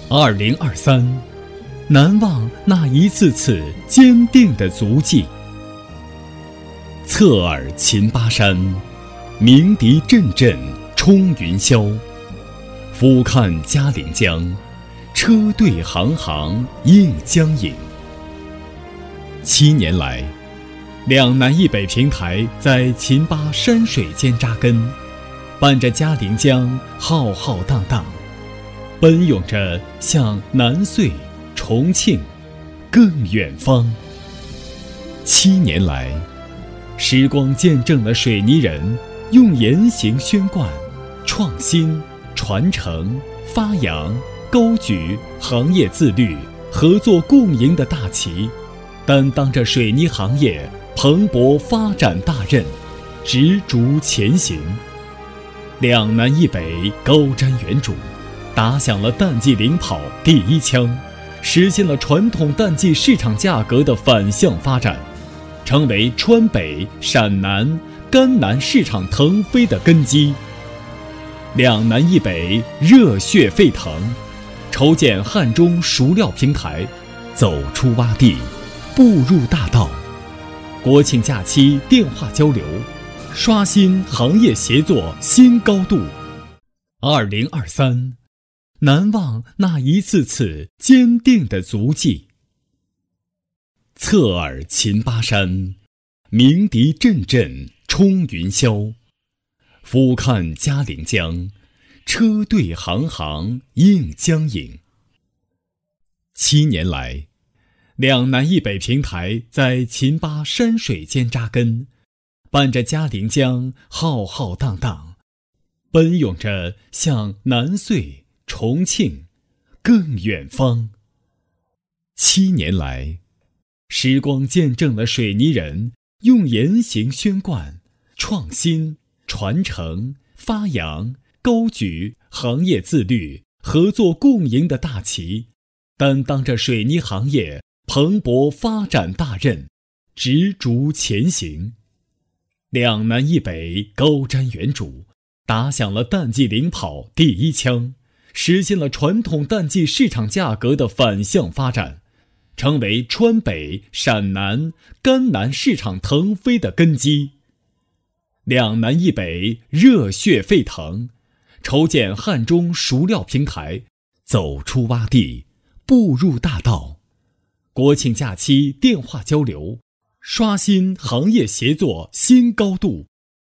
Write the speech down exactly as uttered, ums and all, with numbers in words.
二零二三，难忘那一次次坚定的足迹。侧耳秦巴山，鸣笛阵阵冲云霄。俯瞰嘉陵江，车队行行映江影。七年来，两南一北平台在秦巴山水间扎根，伴着嘉陵江浩浩荡荡，奔涌着向南遂、重庆更远方。七年来，时光见证了水泥人用言行宣贯创新、传承、发扬、高举行业自律、合作共赢的大旗，担当着水泥行业蓬勃发展大任，直逐前行。两南一北高瞻远瞩，打响了淡季领跑第一枪，实现了传统淡季市场价格的反向发展，成为川北、陕南、甘南市场腾飞的根基。两南一北热血沸腾，筹建汉中熟料平台，走出洼地，步入大道。国庆假期电话交流，刷新行业协作新高度。二零二三，难忘那一次次坚定的足迹。侧耳秦巴山，鸣笛阵阵冲云霄。俯瞰嘉陵江，车队行行映江影。七年来，两南一北平台在秦巴山水间扎根，伴着嘉陵江浩浩荡荡，奔涌着向南遂、重庆更远方。七年来，时光见证了水泥人用言行宣贯创新、传承、发扬、高举行业自律、合作共赢的大旗，担当着水泥行业蓬勃发展大任，直逐前行。两南一北高瞻远瞩，打响了淡季领跑第一枪，实现了传统淡季市场价格的反向发展，成为川北、陕南、甘南市场腾飞的根基。两南一北热血沸腾，筹建汉中熟料平台，走出洼地，步入大道。国庆假期电话交流，刷新行业协作新高度。